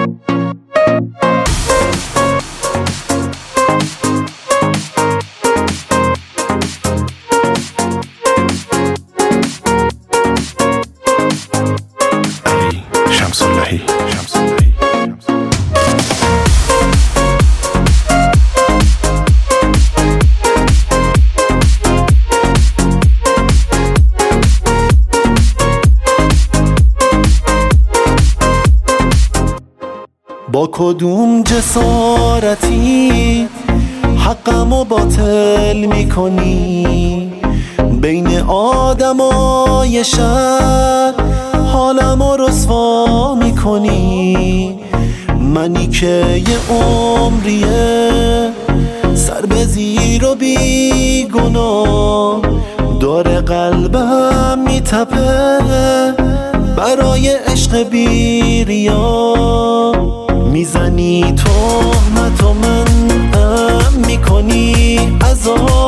با کدوم جسارتی حقمو باطل میکنی؟ بین آدمای شهر حالمو رسوا میکنی. منی که یه عمریه سر به زیر و بی گناه داره قلبم میتپه برای عشق بیریا. میزنی تهمت و منعم میکنی از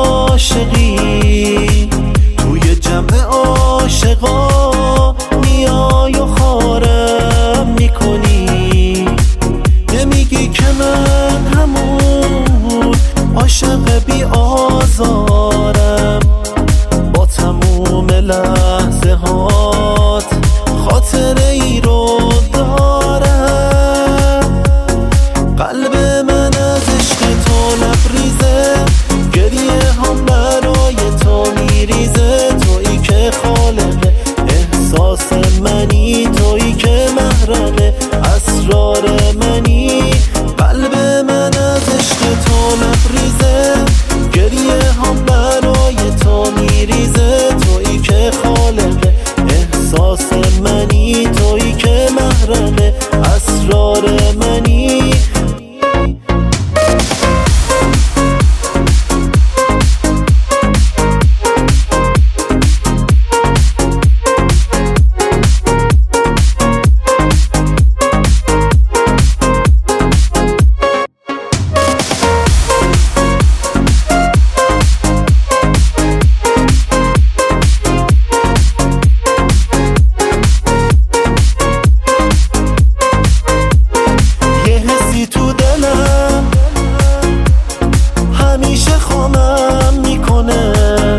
عاشقی، توی جمع عاشقا میای و خارم میکنی. نمیگی که من همون عاشق بی آزارم، با تموم لحظه هات خاطره ای رو دارم. قلب من از عشق تو لبریزه، گریه هم برای تو میریزه. تویی که خالق احساس منی، تویی که محرم اسرار منی. قلب من از عشق تو لبریزه، گریه هم برای تو میریزه. تویی که خالق احساس منی، تویی که محرم اسرار منی. همیشه خامم میکنه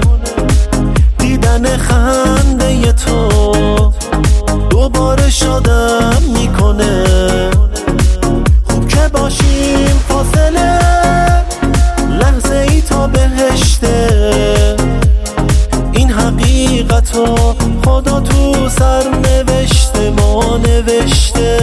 دیدن خنده تو، دوباره شادم میکنه. خوب که باشیم فاصله لحظه ای تا بهشته. این حقیقتو خدا تو سر نوشته، ما نوشته.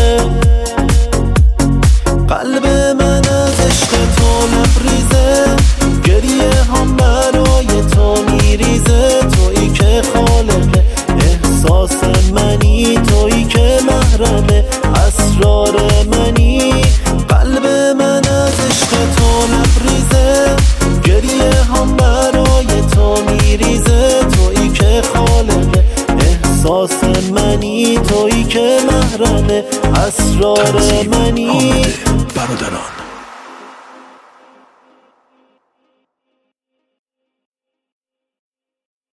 قلب من از عشق تو لبریزه، گریه هم برای تو میریزه. تویی که خالق احساس منی، تویی که محرم اسرار منی. قلب من از عشق تو لبریزه، گریه هم برای تو میریزه. تویی که خالق احساس منی، تویی که محرم اسرار منی. برادران